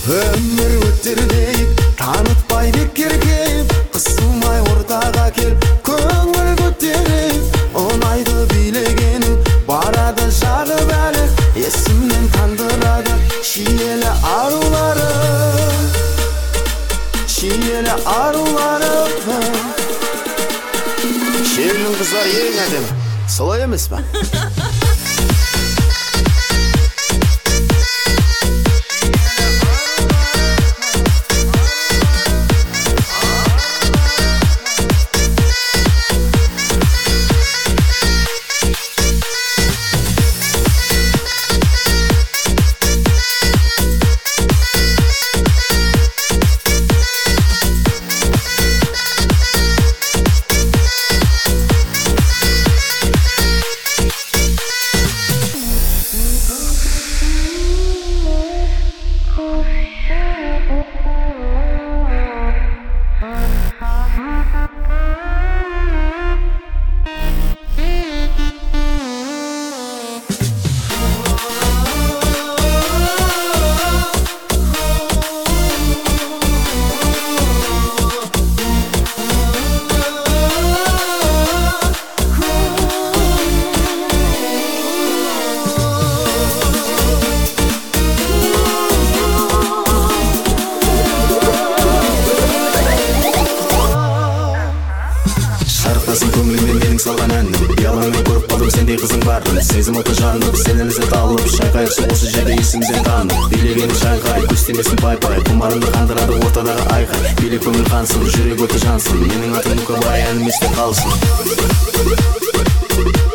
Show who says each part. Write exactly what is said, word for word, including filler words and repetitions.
Speaker 1: Ömür өттердей танытпай бекерге қысылмай ортаға кел көңіл көтеріп ұнайды билегенің барады жағып әлі есімнен тандырады шиелі арулары шиелі арулары шерінің қыздар ең әдемі солай емес па? Көңіліммен менің салған әнім ұялаңмен көріп қалдым сендей қызың барын сезім оты жанып сені ләззат алып шайқайықшы осы жерде есімден танып билегенің шайқай көстемесін пай-пай құмарымды қандырады ортадағы айқай биле көңіл қансын жүрек оты жансын менің атым Нукабай әнім есте қалсын.